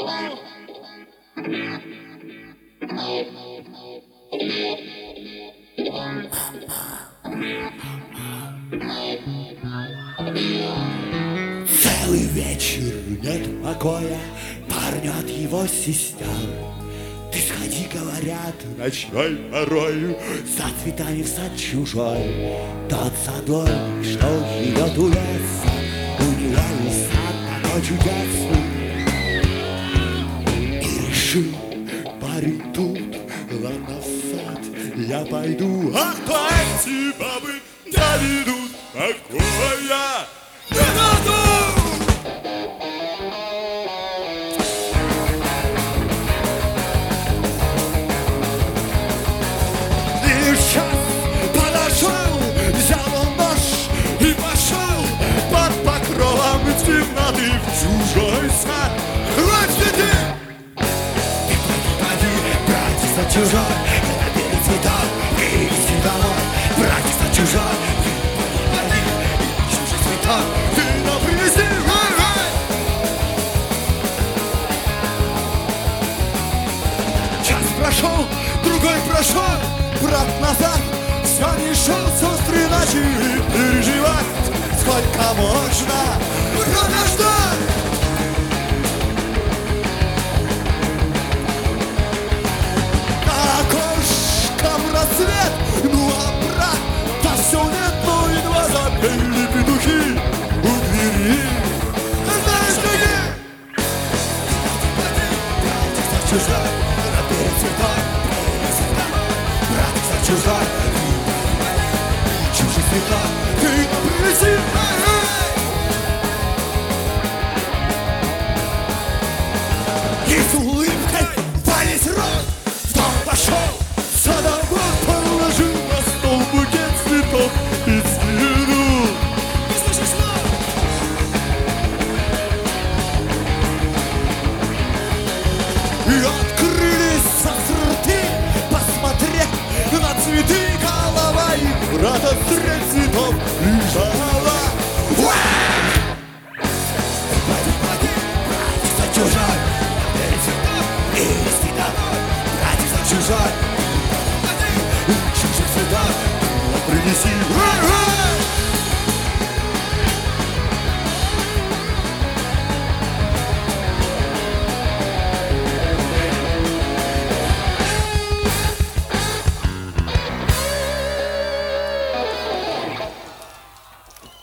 Целый вечер нет покоя парню от его сестер. Ты сходи, говорят, ночной порою за цветами в сад чужой. Тот садовник, что живет у леса, у него весь сад такой чудесный. И решил парень тут, ладно, в сад я пойду, а то эти бабы доведут покоя не дадут. Сейчас подошел, взял он нож и пошел под покровом темноты в чужой сад. Родственники! Ты поди, братец от чужой, набери цветов и иди домой. Братец от чужой, ты поди, и чужих цветов ты нам принеси. Час прошел, другой прошел, брат назад, все не шел с острой ночи и переживать, сколько можно подождать. На окошком рассвет, ну а брат, да все нет, ну едва запели петухи у двери. Знаешь, где? Братец чужой, набери цветов, чужой, чужих цветов.